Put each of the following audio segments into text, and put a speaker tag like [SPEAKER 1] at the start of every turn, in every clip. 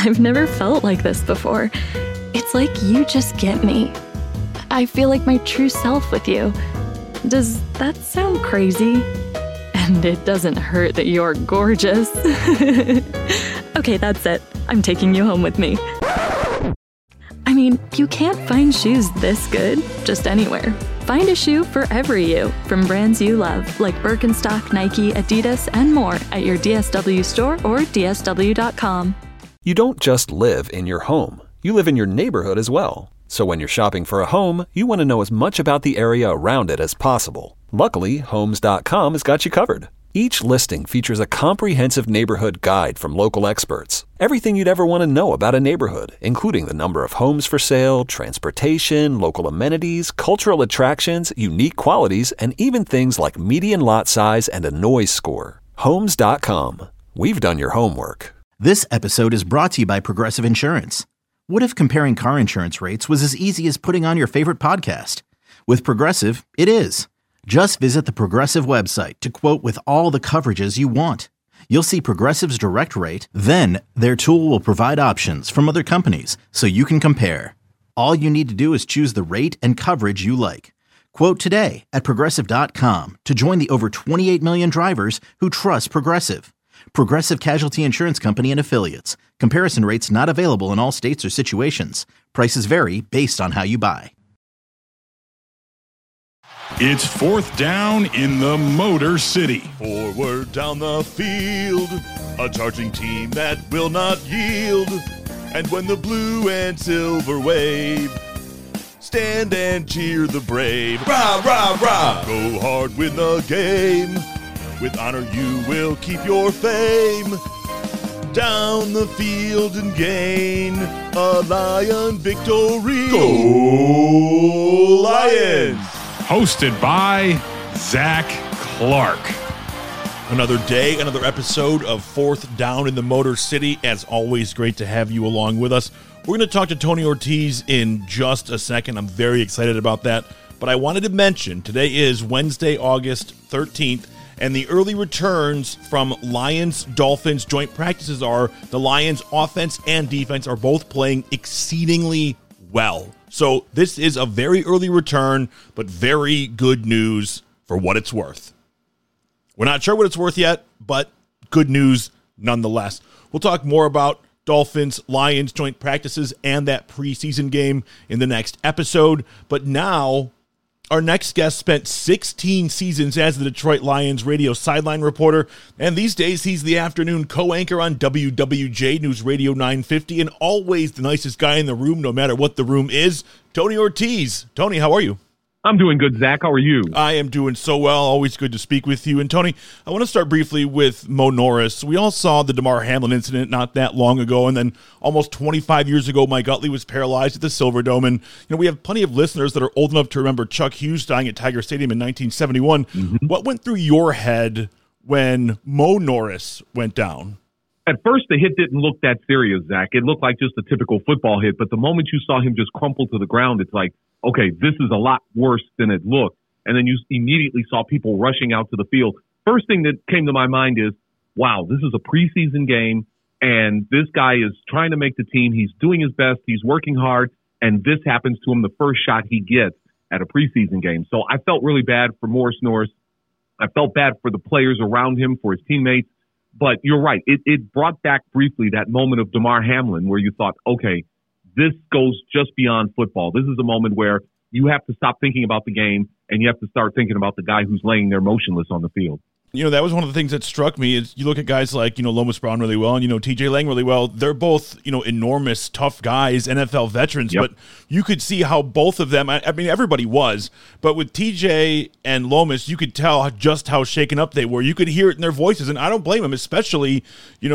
[SPEAKER 1] I've never felt like this before. It's like you just get me. I feel like my true self with you. Does that sound crazy? And it doesn't hurt that you're gorgeous. Okay, that's it. I'm taking you home with me. I mean, you can't find shoes this good just anywhere. Find a shoe for every you from brands you love, like Birkenstock, Nike, Adidas, and more at your DSW store or dsw.com.
[SPEAKER 2] You don't just live in your home. You live in your neighborhood as well. So when you're shopping for a home, you want to know as much about the area around it as possible. Luckily, Homes.com has got you covered. Each listing features a comprehensive neighborhood guide from local experts. Everything you'd ever want to know about a neighborhood, including the number of homes for sale, transportation, local amenities, cultural attractions, unique qualities, and even things like median lot size and a noise score. Homes.com. We've done your homework.
[SPEAKER 3] This episode is brought to you by Progressive Insurance. What if comparing car insurance rates was as easy as putting on your favorite podcast? With Progressive, it is. Just visit the Progressive website to quote with all the coverages you want. You'll see Progressive's direct rate, then their tool will provide options from other companies so you can compare. All you need to do is choose the rate and coverage you like. Quote today at Progressive.com to join the over 28 million drivers who trust Progressive. Progressive Casualty Insurance Company and Affiliates. Comparison rates not available in all states or situations. Prices vary based on how you buy.
[SPEAKER 4] It's fourth down in the Motor City.
[SPEAKER 5] Forward down the field, a charging team that will not yield. And when the blue and silver wave, stand and cheer the brave. Rah, rah, rah! Go hard, win the game. With honor you will keep your fame. Down the field and gain a Lion victory. Go Lions!
[SPEAKER 4] Hosted by Zach Clark.
[SPEAKER 5] Another day, another episode of Fourth Down in the Motor City. As always, great to have you along with us. We're going to talk to Tony Ortiz in just a second. I'm very excited about that. But I wanted to mention, today is Wednesday, August 13th, and the early returns from Lions-Dolphins joint practices are the Lions offense and defense are both playing exceedingly well. So this is a very early return, but very good news for what it's worth. We're not sure what it's worth yet, but good news nonetheless. We'll talk more about Dolphins-Lions joint practices and that preseason game in the next episode. But now, our next guest spent 16 seasons as the Detroit Lions radio sideline reporter, and these days he's the afternoon co-anchor on WWJ News Radio 950, and always the nicest guy in the room, no matter what the room is, Tony Ortiz. Tony, how are you?
[SPEAKER 6] I'm doing good, Zach. How are you?
[SPEAKER 5] I am doing so well. Always good to speak with you. And Tony, I want to start briefly with Mo Norris. We all saw the Damar Hamlin incident not that long ago, and then almost 25 years ago, Mike Utley was paralyzed at the Silverdome. And we have plenty of listeners that are old enough to remember Chuck Hughes dying at Tiger Stadium in 1971. Mm-hmm. What went through your head when Mo Norris went down?
[SPEAKER 6] At first, the hit didn't look that serious, Zach. It looked like just a typical football hit. But the moment you saw him just crumple to the ground, it's like, okay, this is a lot worse than it looked. And then you immediately saw people rushing out to the field. First thing that came to my mind is, wow, this is a preseason game, and this guy is trying to make the team. He's doing his best. He's working hard, and this happens to him the first shot he gets at a preseason game. So I felt really bad for Morris Norris. I felt bad for the players around him, for his teammates. But you're right. It brought back briefly that moment of Damar Hamlin where you thought, okay, this goes just beyond football. This is a moment where you have to stop thinking about the game and you have to start thinking about the guy who's laying there motionless on the field.
[SPEAKER 5] That was one of the things that struck me is you look at guys like, Lomas Brown really well and, TJ Lang really well. They're both, enormous, tough guys, NFL veterans, Yep. But you could see how both of them, I mean, everybody was, but with TJ and Lomas, you could tell just how shaken up they were. You could hear it in their voices, and I don't blame them, especially,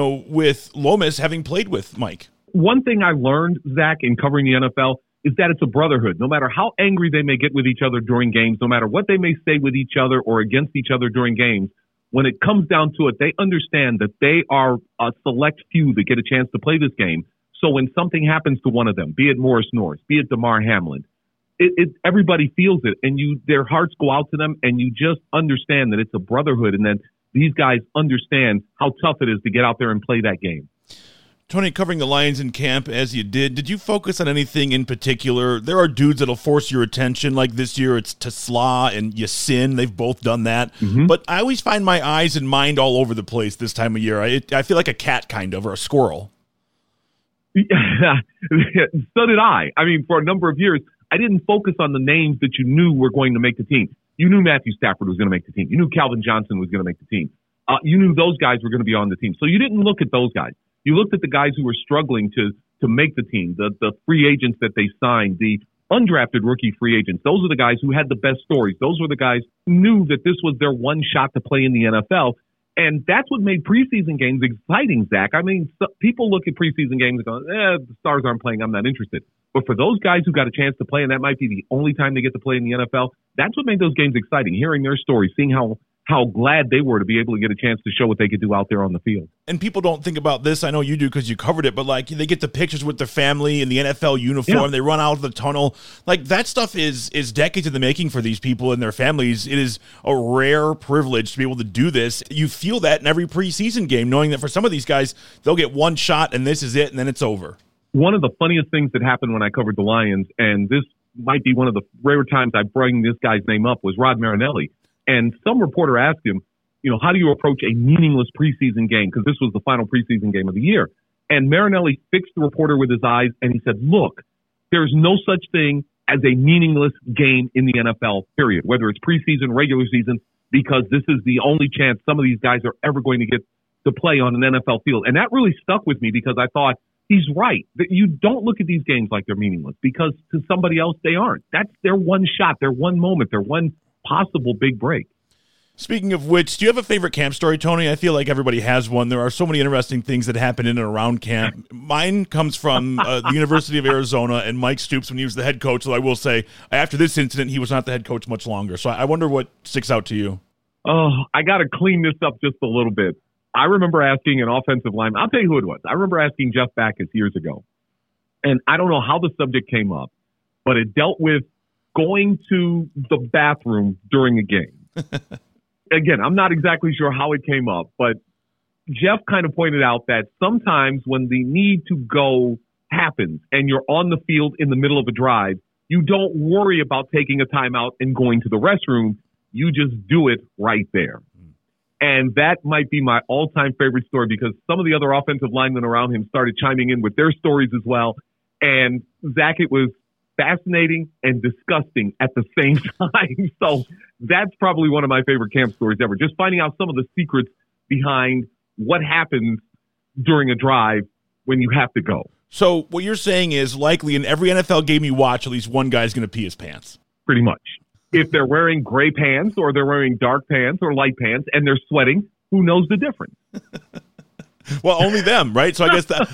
[SPEAKER 5] with Lomas having played with Mike.
[SPEAKER 6] One thing I learned, Zach, in covering the NFL is that it's a brotherhood. No matter how angry they may get with each other during games, no matter what they may say with each other or against each other during games, when it comes down to it, they understand that they are a select few that get a chance to play this game. So when something happens to one of them, be it Morris Norris, be it Damar Hamlin, everybody feels it, and their hearts go out to them, and you just understand that it's a brotherhood, and then these guys understand how tough it is to get out there and play that game.
[SPEAKER 5] Tony, covering the Lions in camp as you did you focus on anything in particular? There are dudes that'll force your attention, like this year it's TeSlaa and Yasin. They've both done that. Mm-hmm. But I always find my eyes and mind all over the place this time of year. I feel like a cat kind of, or a squirrel.
[SPEAKER 6] Yeah, so did I. I mean, for a number of years, I didn't focus on the names that you knew were going to make the team. You knew Matthew Stafford was going to make the team. You knew Calvin Johnson was going to make the team. You knew those guys were going to be on the team. So you didn't look at those guys. You looked at the guys who were struggling to make the team, the free agents that they signed, the undrafted rookie free agents. Those are the guys who had the best stories. Those were the guys who knew that this was their one shot to play in the NFL. And that's what made preseason games exciting, Zach. I mean, people look at preseason games and go, the stars aren't playing, I'm not interested. But for those guys who got a chance to play, and that might be the only time they get to play in the NFL, that's what made those games exciting, hearing their stories, seeing how glad they were to be able to get a chance to show what they could do out there on the field.
[SPEAKER 5] And people don't think about this. I know you do because you covered it, but like they get the pictures with their family in the NFL uniform. Yeah. They run out of the tunnel. Like that stuff is decades in the making for these people and their families. It is a rare privilege to be able to do this. You feel that in every preseason game, knowing that for some of these guys, they'll get one shot and this is it, and then it's over.
[SPEAKER 6] One of the funniest things that happened when I covered the Lions, and this might be one of the rare times I bring this guy's name up, was Rod Marinelli. And some reporter asked him, how do you approach a meaningless preseason game? Because this was the final preseason game of the year. And Marinelli fixed the reporter with his eyes, and he said, look, there's no such thing as a meaningless game in the NFL, period, whether it's preseason, regular season, because this is the only chance some of these guys are ever going to get to play on an NFL field. And that really stuck with me because I thought, he's right. That you don't look at these games like they're meaningless because to somebody else, they aren't. That's their one shot, their one moment, their one possible big break.
[SPEAKER 5] Speaking of which, do you have a favorite camp story, Tony? I feel like everybody has one. There are so many interesting things that happen in and around camp. Mine comes from the University of Arizona and Mike Stoops when he was the head coach. So I will say, after this incident, he was not the head coach much longer. So I wonder what sticks out to you.
[SPEAKER 6] Oh, I got to clean this up just a little bit. I remember asking an offensive lineman, I'll tell you who it was. I remember asking Jeff Backus years ago. And I don't know how the subject came up, but it dealt with going to the bathroom during a game. Again, I'm not exactly sure how it came up, but Jeff kind of pointed out that sometimes when the need to go happens and you're on the field in the middle of a drive, you don't worry about taking a timeout and going to the restroom. You just do it right there. And that might be my all-time favorite story because some of the other offensive linemen around him started chiming in with their stories as well. And Zach, it was fascinating and disgusting at the same time. So that's probably one of my favorite camp stories ever. Just finding out some of the secrets behind what happens during a drive when you have to go.
[SPEAKER 5] So what you're saying is likely in every NFL game you watch, at least one guy's going to pee his pants.
[SPEAKER 6] Pretty much. If they're wearing gray pants or they're wearing dark pants or light pants and they're sweating, who knows the difference?
[SPEAKER 5] Well, only them, right? So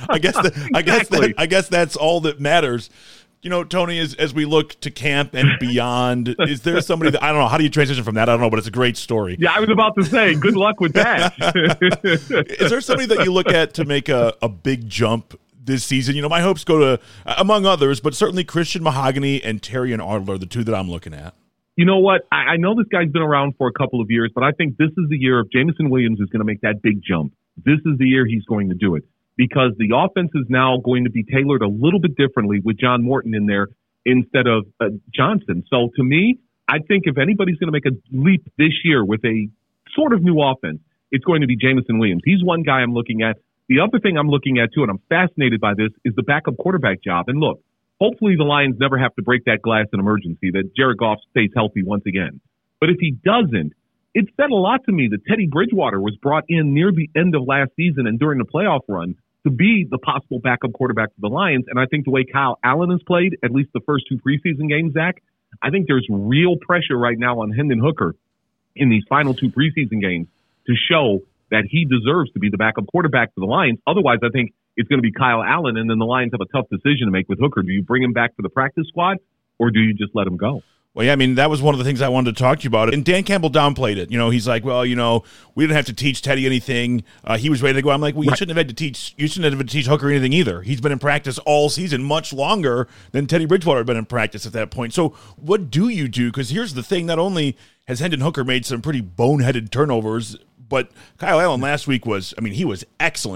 [SPEAKER 5] I guess that's all that matters. Tony, as we look to camp and beyond, is there somebody that, I don't know, how do you transition from that? I don't know, but it's a great story.
[SPEAKER 6] Yeah, I was about to say, good luck with that.
[SPEAKER 5] Is there somebody that you look at to make a big jump this season? My hopes go to, among others, but certainly Christian Mahogany and Terrion Arnold are the two that I'm looking at.
[SPEAKER 6] You know what? I know this guy's been around for a couple of years, but I think this is the year if Jameson Williams is going to make that big jump. This is the year he's going to do it because the offense is now going to be tailored a little bit differently with John Morton in there instead of Johnson. So to me, I think if anybody's going to make a leap this year with a sort of new offense, it's going to be Jameson Williams. He's one guy I'm looking at. The other thing I'm looking at, too, and I'm fascinated by this, is the backup quarterback job. And look, hopefully the Lions never have to break that glass in emergency, that Jared Goff stays healthy once again. But if he doesn't, it said a lot to me that Teddy Bridgewater was brought in near the end of last season and during the playoff run to be the possible backup quarterback for the Lions. And I think the way Kyle Allen has played, at least the first two preseason games, Zach, I think there's real pressure right now on Hendon Hooker in these final two preseason games to show that he deserves to be the backup quarterback for the Lions. Otherwise, I think it's going to be Kyle Allen, and then the Lions have a tough decision to make with Hooker. Do you bring him back to the practice squad, or do you just let him go?
[SPEAKER 5] Well, yeah, I mean, that was one of the things I wanted to talk to you about. And Dan Campbell downplayed it. He's like, well, we didn't have to teach Teddy anything. He was ready to go. I'm like, well, you shouldn't have had to teach Hooker anything either. He's been in practice all season, much longer than Teddy Bridgewater had been in practice at that point. So what do you do? Because here's the thing. Not only has Hendon Hooker made some pretty boneheaded turnovers, but Kyle Allen last week he was excellent.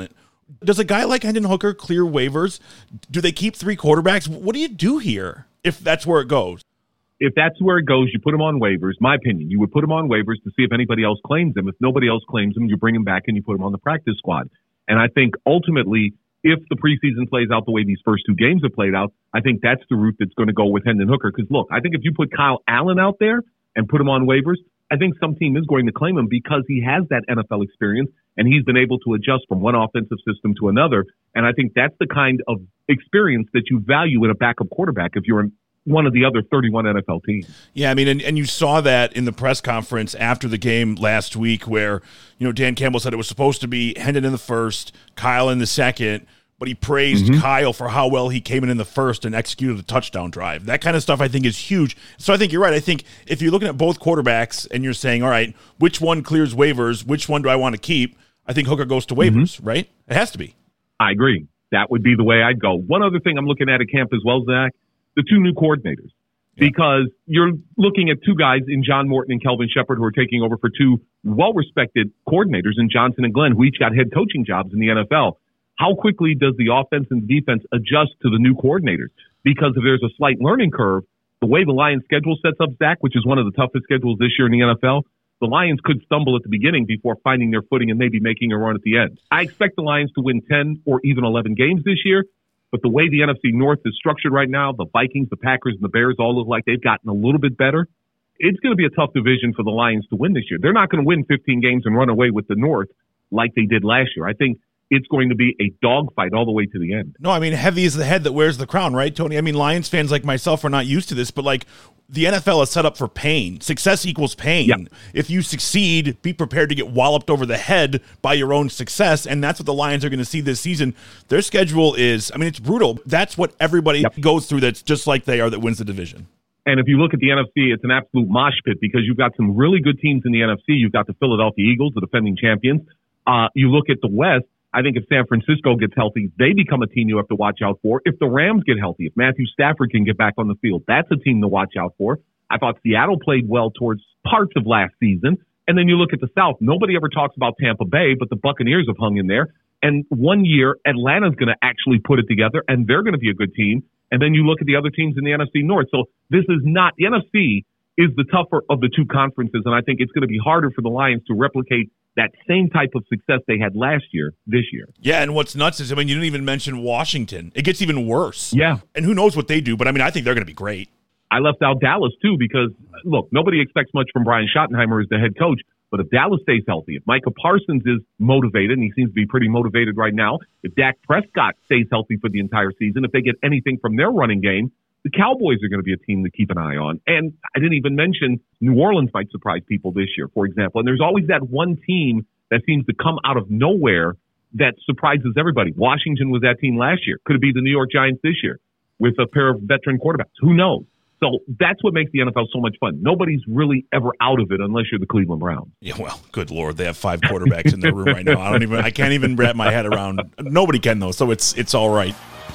[SPEAKER 5] Does a guy like Hendon Hooker clear waivers? Do they keep 3 quarterbacks? What do you do here if that's where it goes?
[SPEAKER 6] If that's where it goes, you put him on waivers. My opinion, you would put him on waivers to see if anybody else claims him. If nobody else claims him, you bring him back and you put him on the practice squad. And I think ultimately, if the preseason plays out the way these first 2 games have played out, I think that's the route that's going to go with Hendon Hooker. Because look, I think if you put Kyle Allen out there and put him on waivers, I think some team is going to claim him because he has that NFL experience and he's been able to adjust from one offensive system to another. And I think that's the kind of experience that you value in a backup quarterback if you're in one of the other 31 NFL teams.
[SPEAKER 5] Yeah, I mean, and you saw that in the press conference after the game last week where, Dan Campbell said it was supposed to be Hendon in the first, Kyle in the second, but he praised Kyle for how well he came in the first and executed a touchdown drive. That kind of stuff I think is huge. So I think you're right. I think if you're looking at both quarterbacks and you're saying, all right, which one clears waivers, which one do I want to keep? I think Hooker goes to waivers, right? It has to be.
[SPEAKER 6] I agree. That would be the way I'd go. One other thing I'm looking at camp as well, Zach, the 2 new coordinators. Because you're looking at 2 guys in John Morton and Kelvin Shepard who are taking over for 2 well-respected coordinators in Johnson and Glenn, who each got head coaching jobs in the NFL. How quickly does the offense and defense adjust to the new coordinators? Because if there's a slight learning curve, the way the Lions schedule sets up, Zach, which is one of the toughest schedules this year in the NFL, the Lions could stumble at the beginning before finding their footing and maybe making a run at the end. I expect the Lions to win 10 or even 11 games this year, but the way the NFC North is structured right now, the Vikings, the Packers, and the Bears all look like they've gotten a little bit better. It's going to be a tough division for the Lions to win this year. They're not going to win 15 games and run away with the North like they did last year. I think it's going to be a dogfight all the way to the end.
[SPEAKER 5] No, I mean, heavy is the head that wears the crown, right, Tony? I mean, Lions fans like myself are not used to this, but the NFL is set up for pain. Success equals pain.
[SPEAKER 6] Yep.
[SPEAKER 5] If you succeed, be prepared to get walloped over the head by your own success, and that's what the Lions are going to see this season. Their schedule is, it's brutal. That's what everybody goes through that's just like they are that wins the division.
[SPEAKER 6] And if you look at the NFC, it's an absolute mosh pit because you've got some really good teams in the NFC. You've got the Philadelphia Eagles, the defending champions. You look at the West, I think if San Francisco gets healthy, they become a team you have to watch out for. If the Rams get healthy, if Matthew Stafford can get back on the field, that's a team to watch out for. I thought Seattle played well towards parts of last season. And then you look at the South. Nobody ever talks about Tampa Bay, but the Buccaneers have hung in there. And one year, Atlanta's going to actually put it together, and they're going to be a good team. And then you look at the other teams in the NFC North. So this is not – the NFC is the tougher of the 2 conferences, and I think it's going to be harder for the Lions to replicate that same type of success they had last year, this year.
[SPEAKER 5] Yeah, and what's nuts is, you didn't even mention Washington. It gets even worse.
[SPEAKER 6] Yeah.
[SPEAKER 5] And who knows what they do, but I think they're going to be great.
[SPEAKER 6] I left out Dallas, too, because, look, nobody expects much from Brian Schottenheimer as the head coach, but if Dallas stays healthy, if Micah Parsons is motivated, and he seems to be pretty motivated right now, if Dak Prescott stays healthy for the entire season, if they get anything from their running game, the Cowboys are going to be a team to keep an eye on. And I didn't even mention New Orleans might surprise people this year, for example. And there's always that one team that seems to come out of nowhere that surprises everybody. Washington was that team last year. Could it be the New York Giants this year with a pair of veteran quarterbacks? Who knows? So that's what makes the NFL so much fun. Nobody's really ever out of it unless you're the Cleveland Browns.
[SPEAKER 5] Yeah, well, good Lord. They have 5 quarterbacks in their room right now. I can't even wrap my head around. Nobody can, though, so it's all right.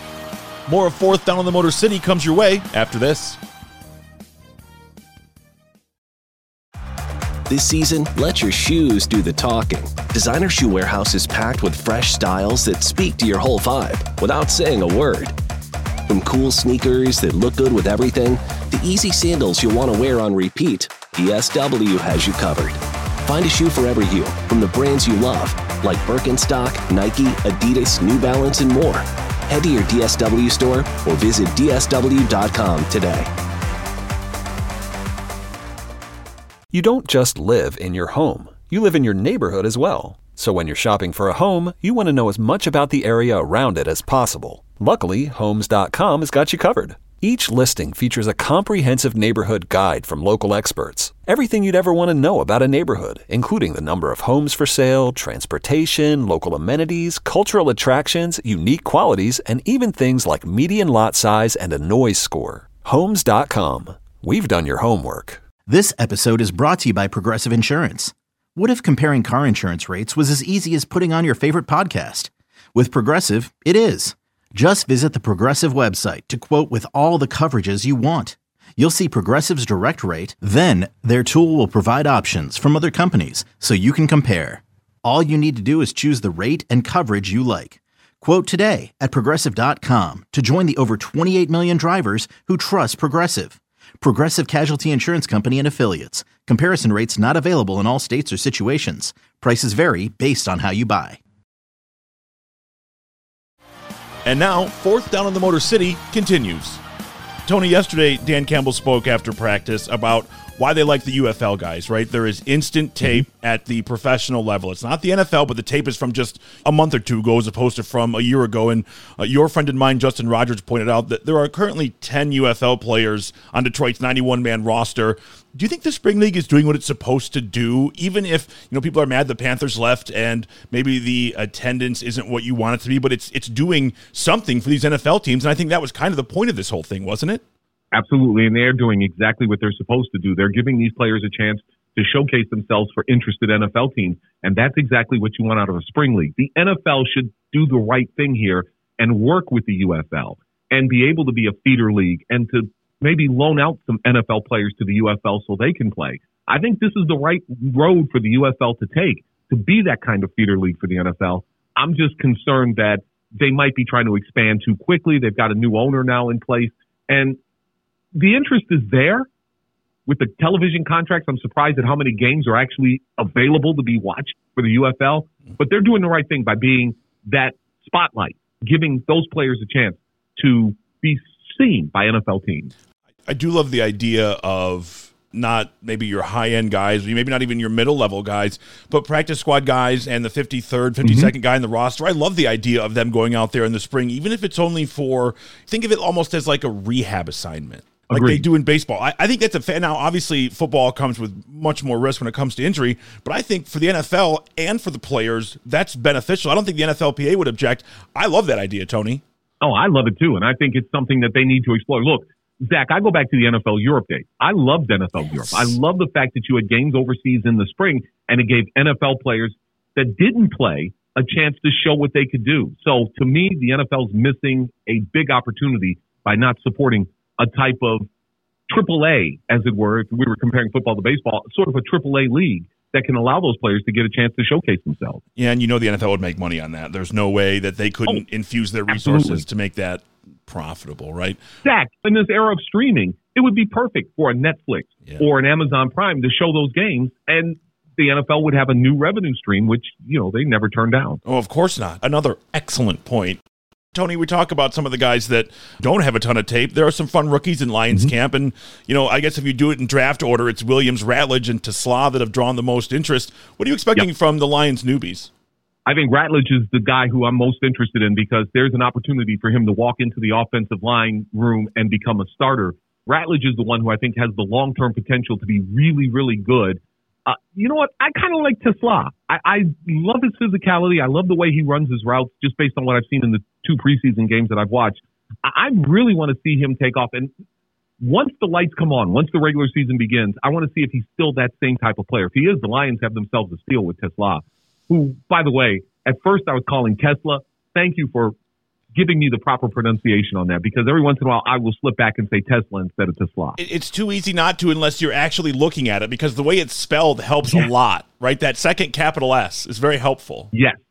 [SPEAKER 5] More of 4th Down in the Motor City comes your way after this.
[SPEAKER 7] This season, let your shoes do the talking. Designer Shoe Warehouse is packed with fresh styles that speak to your whole vibe without saying a word. From cool sneakers that look good with everything, to easy sandals you'll want to wear on repeat, DSW has you covered. Find a shoe for every you, from the brands you love, like Birkenstock, Nike, Adidas, New Balance, and more. Head to your DSW store or visit DSW.com today.
[SPEAKER 2] You don't just live in your home. You live in your neighborhood as well. So when you're shopping for a home, you want to know as much about the area around it as possible. Luckily, Homes.com has got you covered. Each listing features a comprehensive neighborhood guide from local experts. Everything you'd ever want to know about a neighborhood, including the number of homes for sale, transportation, local amenities, cultural attractions, unique qualities, and even things like median lot size and a noise score. Homes.com. We've done your homework.
[SPEAKER 3] This episode is brought to you by Progressive Insurance. What if comparing car insurance rates was as easy as putting on your favorite podcast? With Progressive, it is. Just visit the Progressive website to quote with all the coverages you want. You'll see Progressive's direct rate, then their tool will provide options from other companies so you can compare. All you need to do is choose the rate and coverage you like. Quote today at Progressive.com to join the over 28 million drivers who trust Progressive. Progressive Casualty Insurance Company and Affiliates. Comparison rates not available in all states or situations. Prices vary based on how you buy.
[SPEAKER 5] And now, fourth down in the Motor City continues. Tony, yesterday, Dan Campbell spoke after practice about why they like the UFL guys, right? There is instant tape at the professional level. It's not the NFL, but the tape is from just a month or two ago as opposed to from a year ago. And your friend and mine, Justin Rogers, pointed out that there are currently 10 UFL players on Detroit's 91-man roster. Do you think the Spring League is doing what it's supposed to do, even if people are mad the Panthers left and maybe the attendance isn't what you want it to be, but it's doing something for these NFL teams? And I think that was kind of the point of this whole thing, wasn't it?
[SPEAKER 6] Absolutely, and they're doing exactly what they're supposed to do. They're giving these players a chance to showcase themselves for interested NFL teams, and that's exactly what you want out of a spring league. The NFL should do the right thing here and work with the UFL and be able to be a feeder league and to maybe loan out some NFL players to the UFL so they can play. I think this is the right road for the UFL to take, to be that kind of feeder league for the NFL. I'm just concerned that they might be trying to expand too quickly. They've got a new owner now in place, and the interest is there with the television contracts. I'm surprised at how many games are actually available to be watched for the UFL, but they're doing the right thing by being that spotlight, giving those players a chance to be seen by NFL teams.
[SPEAKER 5] I do love the idea of not maybe your high-end guys, maybe not even your middle-level guys, but practice squad guys and the 53rd, 52nd guy in the roster. I love the idea of them going out there in the spring, even if it's only for, think of it almost as like a rehab assignment. Like Agreed. They do in baseball. I think that's a fan. Now, obviously, football comes with much more risk when it comes to injury, but I think for the NFL and for the players, that's beneficial. I don't think the NFLPA would object. I love that idea, Tony.
[SPEAKER 6] Oh, I love it too, and I think it's something that they need to explore. Look, Zach, I go back to the NFL Europe days. I loved NFL Europe. I love the fact that you had games overseas in the spring, and it gave NFL players that didn't play a chance to show what they could do. So, to me, the NFL's missing a big opportunity by not supporting a type of AAA, as it were, if we were comparing football to baseball, sort of a AAA league that can allow those players to get a chance to showcase themselves.
[SPEAKER 5] Yeah, and the NFL would make money on that. There's no way that they couldn't infuse their resources to make that profitable, right?
[SPEAKER 6] Zach, in this era of streaming, it would be perfect for a Netflix or an Amazon Prime to show those games, and the NFL would have a new revenue stream, which, they never turned down.
[SPEAKER 5] Oh, of course not. Another excellent point. Tony, we talk about some of the guys that don't have a ton of tape. There are some fun rookies in Lions camp, and, I guess if you do it in draft order, it's Williams, Ratledge, and Tesla that have drawn the most interest. What are you expecting from the Lions newbies?
[SPEAKER 6] I think Ratledge is the guy who I'm most interested in because there's an opportunity for him to walk into the offensive line room and become a starter. Ratledge is the one who I think has the long-term potential to be really, really good. You know what? I kind of like Tesla. I love his physicality. I love the way he runs his routes just based on what I've seen in the 2 preseason games that I've watched. I really want to see him take off. And once the lights come on, once the regular season begins, I want to see if he's still that same type of player. If he is, the Lions have themselves a steal with Tesla, who, by the way, at first I was calling Tesla. Thank you for giving me the proper pronunciation on that, because every once in a while I will slip back and say Tesla instead of Tesla.
[SPEAKER 5] It's too easy not to unless you're actually looking at it, because the way it's spelled helps a lot, right? That second capital S is very helpful.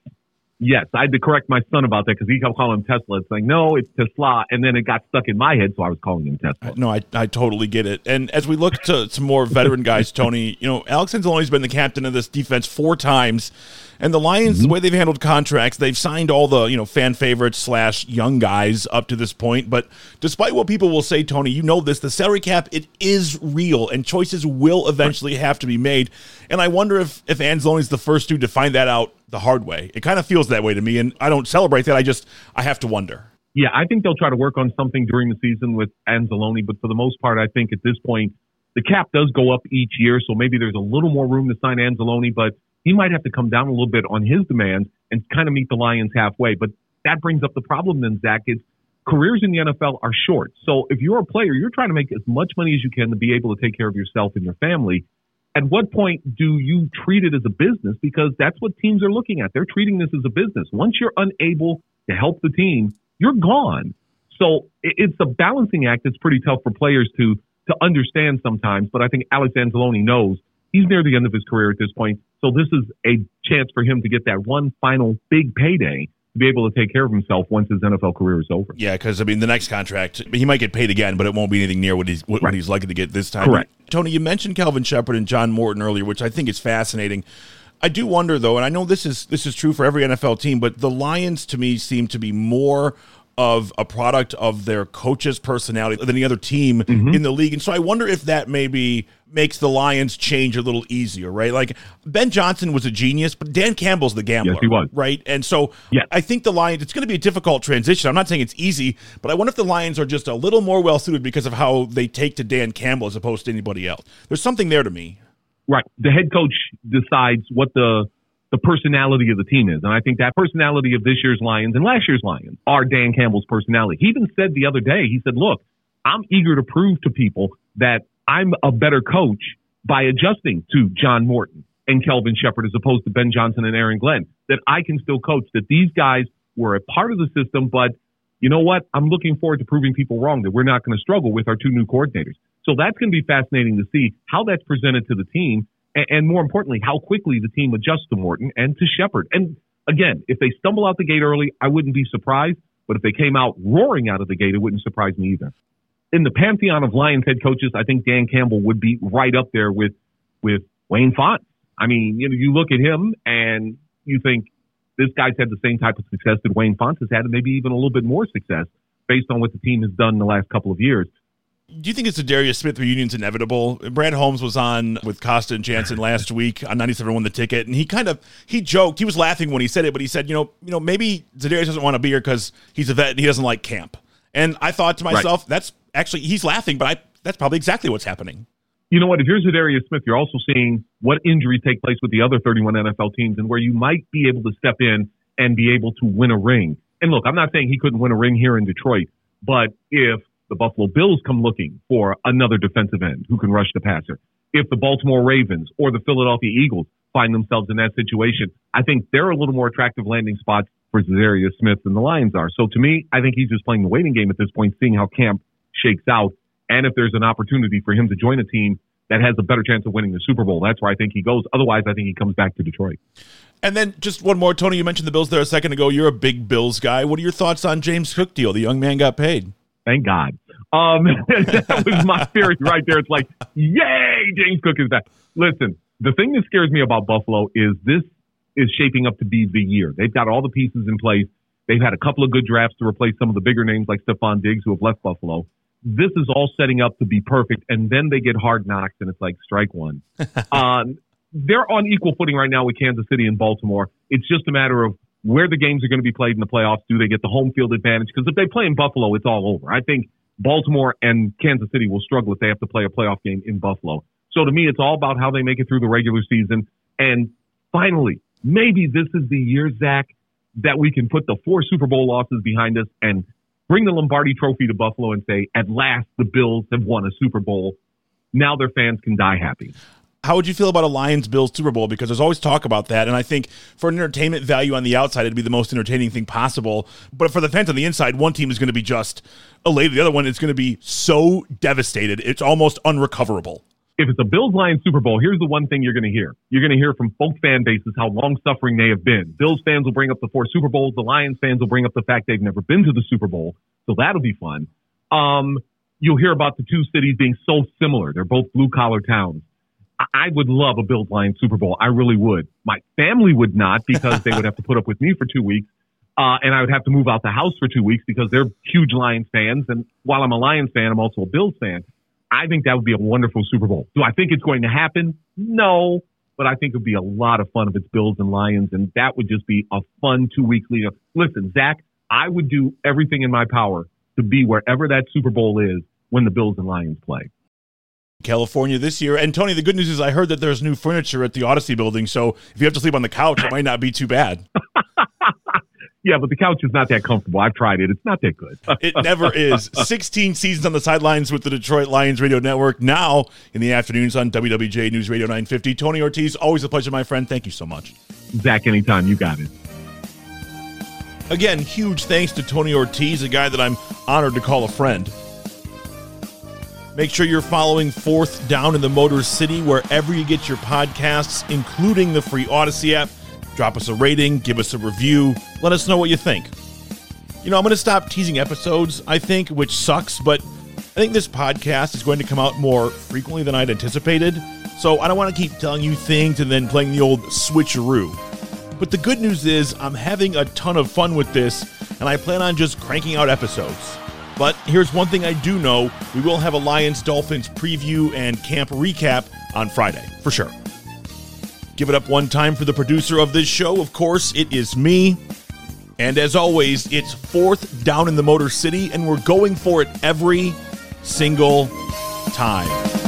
[SPEAKER 6] Yes, I had to correct my son about that because he kept calling him Tesla. It's like, no, it's Tesla. And then it got stuck in my head, so I was calling him Tesla.
[SPEAKER 5] No, I totally get it. And as we look to some more veteran guys, Tony, Alex Anzalone's been the captain of this defense 4 times. And the Lions, the way they've handled contracts, they've signed all the, fan favorites / young guys up to this point. But despite what people will say, Tony, this, the salary cap, it is real, and choices will eventually have to be made. And I wonder if Anzalone's the first dude to find that out the hard way. It kind of feels that way to me, and I don't celebrate that. I have to wonder.
[SPEAKER 6] Yeah, I think they'll try to work on something during the season with Anzalone, but for the most part, I think at this point, the cap does go up each year, so maybe there's a little more room to sign Anzalone, but he might have to come down a little bit on his demands and kind of meet the Lions halfway. But that brings up the problem then, Zach, is careers in the NFL are short. So if you're a player, you're trying to make as much money as you can to be able to take care of yourself and your family. At what point do you treat it as a business? Because that's what teams are looking at. They're treating this as a business. Once you're unable to help the team, you're gone. So it's a balancing act that's pretty tough for players to understand sometimes. But I think Alex Anzalone knows he's near the end of his career at this point. So this is a chance for him to get that one final big payday to be able to take care of himself once his NFL career is over.
[SPEAKER 5] Yeah, because, I mean, the next contract, he might get paid again, but it won't be anything near what he's likely to get this time.
[SPEAKER 6] Correct.
[SPEAKER 5] Tony, you mentioned Kelvin Sheppard and John Morton earlier, which I think is fascinating. I do wonder, though, and I know this is true for every NFL team, but the Lions, to me, seem to be more of a product of their coach's personality than any other team in the league. And so I wonder if that maybe makes the Lions change a little easier, right? Like, Ben Johnson was a genius, but Dan Campbell's the gambler.
[SPEAKER 6] Yes, he was.
[SPEAKER 5] Right? And so I think the Lions, it's going to be a difficult transition. I'm not saying it's easy, but I wonder if the Lions are just a little more well-suited because of how they take to Dan Campbell as opposed to anybody else. There's something there to me.
[SPEAKER 6] Right. The head coach decides what the personality of the team is. And I think that personality of this year's Lions and last year's Lions are Dan Campbell's personality. He even said the other day, he said, look, I'm eager to prove to people that I'm a better coach by adjusting to John Morton and Kelvin Sheppard as opposed to Ben Johnson and Aaron Glenn, that I can still coach, that these guys were a part of the system, but you know what? I'm looking forward to proving people wrong, that we're not going to struggle with our two new coordinators. So that's going to be fascinating to see how that's presented to the team. And more importantly, how quickly the team adjusts to Morton and to Sheppard. And again, if they stumble out the gate early, I wouldn't be surprised. But if they came out roaring out of the gate, it wouldn't surprise me either. In the pantheon of Lions head coaches, I think Dan Campbell would be right up there with Wayne Fontes. I mean, you look at him and you think this guy's had the same type of success that Wayne Fontes has had, and maybe even a little bit more success based on what the team has done in the last couple of years.
[SPEAKER 5] Do you think it's a Darius Smith reunion's inevitable? Brad Holmes was on with Costa and Jansen last week on 97 Won the Ticket, and he joked. He was laughing when he said it, but he said, maybe Za'Darius doesn't want to be here because he's a vet and he doesn't like camp. And I thought to myself, That's actually, he's laughing, but that's probably exactly what's happening.
[SPEAKER 6] You know what? If you're Za'Darius Smith, you're also seeing what injuries take place with the other 31 NFL teams and where you might be able to step in and be able to win a ring. And look, I'm not saying he couldn't win a ring here in Detroit, but if the Buffalo Bills come looking for another defensive end who can rush the passer, if the Baltimore Ravens or the Philadelphia Eagles find themselves in that situation, I think they're a little more attractive landing spots for Za'Darius Smith than the Lions are. So to me, I think he's just playing the waiting game at this point, seeing how camp shakes out. And if there's an opportunity for him to join a team that has a better chance of winning the Super Bowl, that's where I think he goes. Otherwise, I think he comes back to Detroit.
[SPEAKER 5] And then just one more, Tony, you mentioned the Bills there a second ago. You're a big Bills guy. What are your thoughts on James Cook deal? The young man got paid.
[SPEAKER 6] Thank God. That was my theory right there. It's like, yay, James Cook is back. Listen, the thing that scares me about Buffalo is this is shaping up to be the year. They've got all the pieces in place. They've had a couple of good drafts to replace some of the bigger names like Stephon Diggs who have left Buffalo. This is all setting up to be perfect, and then they get hard knocks, and it's like strike one. They're on equal footing right now with Kansas City and Baltimore. It's just a matter of where the games are going to be played in the playoffs. Do they get the home field advantage? Because if they play in Buffalo, it's all over. I think Baltimore and Kansas City will struggle if they have to play a playoff game in Buffalo. So to me, it's all about how they make it through the regular season. And finally, maybe this is the year, Zach, that we can put the 4 Super Bowl losses behind us and bring the Lombardi Trophy to Buffalo and say, at last, the Bills have won a Super Bowl. Now their fans can die happy.
[SPEAKER 5] How would you feel about a Lions-Bills Super Bowl? Because there's always talk about that, and I think for an entertainment value on the outside, it'd be the most entertaining thing possible. But for the fans on the inside, one team is going to be just elated. The other one is going to be so devastated, it's almost unrecoverable.
[SPEAKER 6] If it's a Bills-Lions Super Bowl, here's the one thing you're going to hear. You're going to hear from both fan bases how long-suffering they have been. Bills fans will bring up the 4 Super Bowls. The Lions fans will bring up the fact they've never been to the Super Bowl. So that'll be fun. You'll hear about the two cities being so similar. They're both blue-collar towns. I would love a Bills-Lions Super Bowl. I really would. My family would not because they would have to put up with me for 2 weeks. And I would have to move out the house for 2 weeks because they're huge Lions fans. And while I'm a Lions fan, I'm also a Bills fan. I think that would be a wonderful Super Bowl. Do I think it's going to happen? No. But I think it would be a lot of fun if it's Bills and Lions. And that would just be a fun 2-week lead up. Listen, Zach, I would do everything in my power to be wherever that Super Bowl is when the Bills and Lions play.
[SPEAKER 5] California this year. And Tony, the good news is I heard that there's new furniture at the Odyssey building, so if you have to sleep on the couch, it might not be too bad.
[SPEAKER 6] Yeah, but the couch is not that comfortable. I've tried it. It's not that good.
[SPEAKER 5] It never is. 16 seasons on the sidelines with the Detroit Lions Radio Network, now in the afternoons on WWJ News Radio 950. Tony Ortiz, always a pleasure, my friend. Thank you so much.
[SPEAKER 6] Zach, anytime. You got it.
[SPEAKER 5] Again, huge thanks to Tony Ortiz, a guy that I'm honored to call a friend. Make sure you're following Fourth Down in the Motor City wherever you get your podcasts, including the free Odyssey app. Drop us a rating, give us a review, Let us know what you think. I'm going to stop teasing episodes, I think, which sucks, but I think this podcast is going to come out more frequently than I'd anticipated, so I don't want to keep telling you things and then playing the old switcheroo. But the good news is I'm having a ton of fun with this, and I plan on just cranking out episodes. But here's one thing I do know, we will have a Lions-Dolphins preview and camp recap on Friday, for sure. Give it up one time for the producer of this show. Of course, it is me. And as always, it's fourth down in the Motor City, and we're going for it every single time.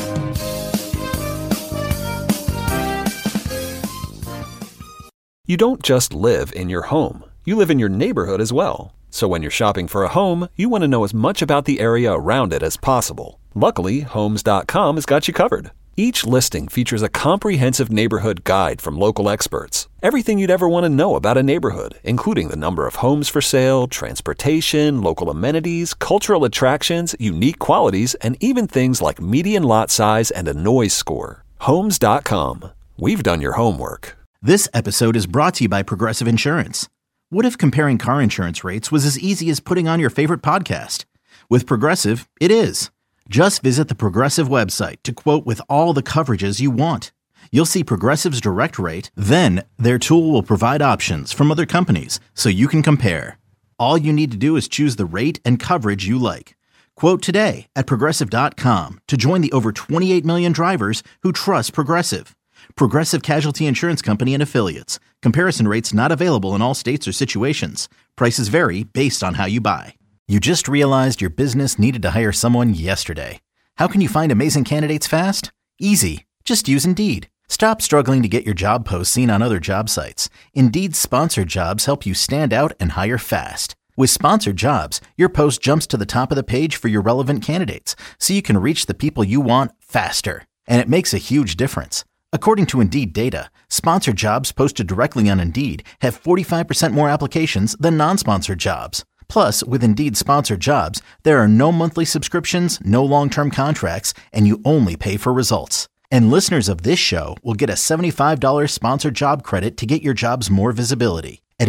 [SPEAKER 2] You don't just live in your home. You live in your neighborhood as well. So when you're shopping for a home, you want to know as much about the area around it as possible. Luckily, Homes.com has got you covered. Each listing features a comprehensive neighborhood guide from local experts. Everything you'd ever want to know about a neighborhood, including the number of homes for sale, transportation, local amenities, cultural attractions, unique qualities, and even things like median lot size and a noise score. Homes.com. We've done your homework.
[SPEAKER 3] This episode is brought to you by Progressive Insurance. What if comparing car insurance rates was as easy as putting on your favorite podcast? With Progressive, it is. Just visit the Progressive website to quote with all the coverages you want. You'll see Progressive's direct rate, then their tool will provide options from other companies so you can compare. All you need to do is choose the rate and coverage you like. Quote today at Progressive.com to join the over 28 million drivers who trust Progressive. Progressive Casualty Insurance Company and Affiliates. Comparison rates not available in all states or situations. Prices vary based on how you buy. You just realized your business needed to hire someone yesterday. How can you find amazing candidates fast? Easy. Just use Indeed. Stop struggling to get your job posts seen on other job sites. Indeed's sponsored jobs help you stand out and hire fast. With sponsored jobs, your post jumps to the top of the page for your relevant candidates, so you can reach the people you want faster. And it makes a huge difference. According to Indeed data, sponsored jobs posted directly on Indeed have 45% more applications than non-sponsored jobs. Plus, with Indeed sponsored jobs, there are no monthly subscriptions, no long-term contracts, and you only pay for results. And listeners of this show will get a $75 sponsored job credit to get your jobs more visibility at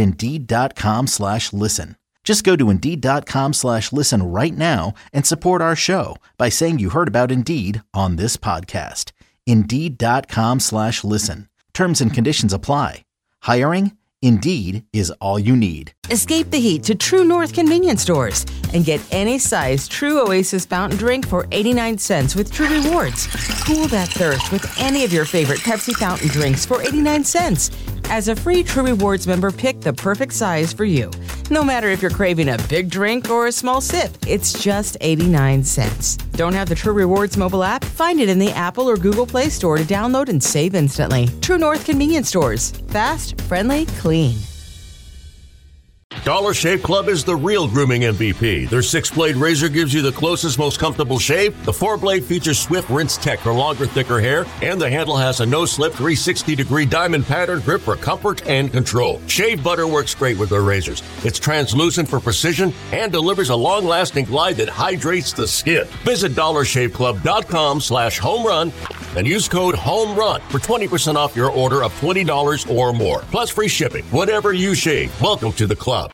[SPEAKER 3] Indeed.com/listen. Just go to Indeed.com/listen right now and support our show by saying you heard about Indeed on this podcast. Indeed.com/listen. Terms and conditions apply. Hiring? Indeed is all you need.
[SPEAKER 8] Escape the heat to True North convenience stores and get any size True Oasis fountain drink for 89 cents with True Rewards. Cool that thirst with any of your favorite Pepsi fountain drinks for 89 cents. As a free True Rewards member, pick the perfect size for you. No matter if you're craving a big drink or a small sip, it's just 89 cents. Don't have the True Rewards mobile app? Find it in the Apple or Google Play Store to download and save instantly. True North convenience stores. Fast, friendly, clean.
[SPEAKER 9] Dollar Shave Club is the real grooming MVP. Their 6-blade razor gives you the closest, most comfortable shave. The 4-blade features swift rinse tech for longer, thicker hair, and the handle has a no-slip 360-degree diamond pattern grip for comfort and control. Shave butter works great with their razors. It's translucent for precision and delivers a long-lasting glide that hydrates the skin. Visit DollarShaveClub.com/homerun and use code HOMERUN for 20% off your order of $20 or more. Plus free shipping. Whatever you shave, welcome to the club.